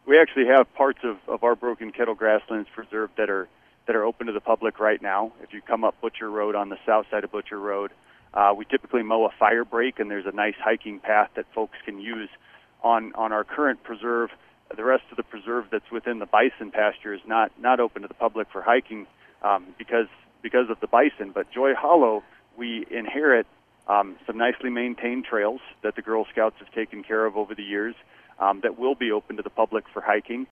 we actually have parts of our Broken Kettle Grasslands Preserve that are open to the public right now. If you come up Butcher Road on the south side of Butcher Road, we typically mow a fire break, and there's a nice hiking path that folks can use on our current preserve. The rest of the preserve that's within the bison pasture is not open to the public for hiking because of the bison. But Joy Hollow, we inherit some nicely maintained trails that the Girl Scouts have taken care of over the years that will be open to the public for hiking.